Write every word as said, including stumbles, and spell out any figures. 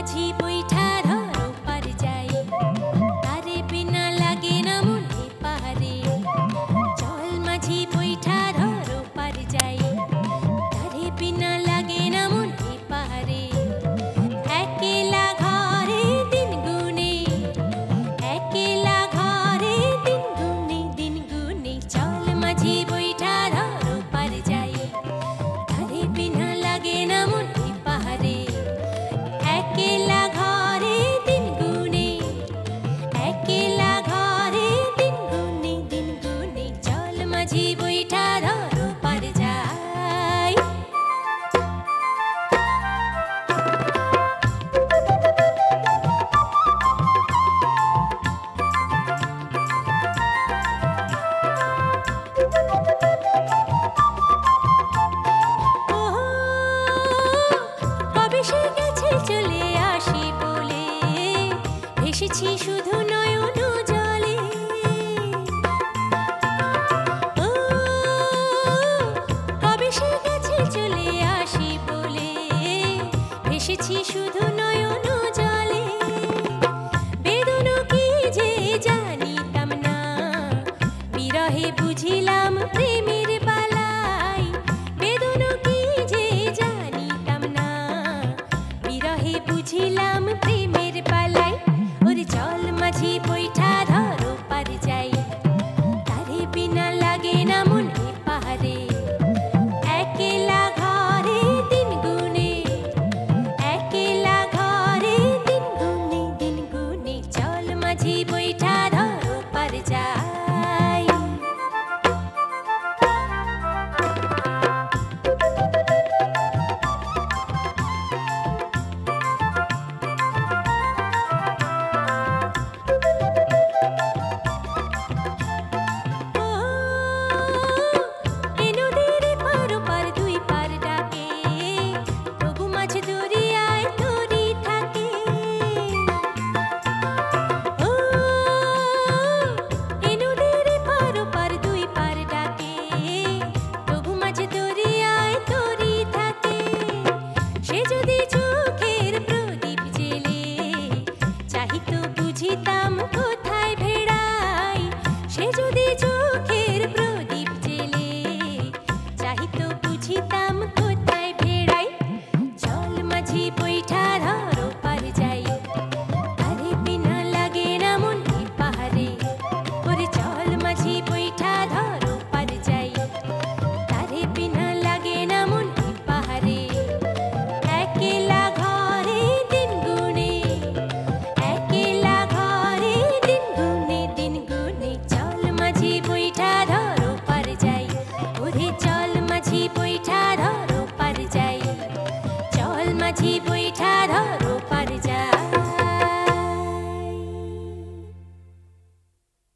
মাঝি বৈঠা ধরো পার যাই, তারে বিনা লাগে না মনে পারে। চল মাঝি বৈঠা ধরো পার যাই, তারে বিনা লাগে না মনে পারে। একেলা ঘরে দিন গুনে, একেলা ঘরে দিন গুনে, দিন গুনে। চল মাঝি বৈঠা ধরো পার যাই, তারে বিনা লাগে না মনে পারে। একেলা ঘরে দিন গুনে, একেলা ঘরে দিন গুনে, দিন গুনে। চল মাঝি বৈঠা ধরো পার যাই। ওহো, কবে সে গেছে চলে আসি বলে, ভেসেছি শুধু নয়ন জলে। ও, কবে সে গেছে চলে আসি বলে, ভেসেছি শুধু নয়ন জলে। বেদনা কি যে জানিতাম না, বিরহে বুঝিলাম প্রেমের বালাই। বেদনা কি যে জানিতাম না, বিরহে বুঝিলাম প্রেমের বালাই। ওরে চল মাঝি বৈঠা ধরো পার যাই, তারে বিনা লাগে না মনে পারে। একেলা ঘরে দিন গুনে, একেলা ঘরে দিন গুনে, দিন গুনে। চল মাঝি বৈঠা ধরো পার যাই। ও, এ নদীর পার ওপার দুই পার ডাকে, তবু মাঝ দরিয়ায় তরি থাকে। ও, এ নদীর পার ওপার দুই পার ডাকে, তবু মাঝ দরিয়ায় তরি থাকে। সে যদি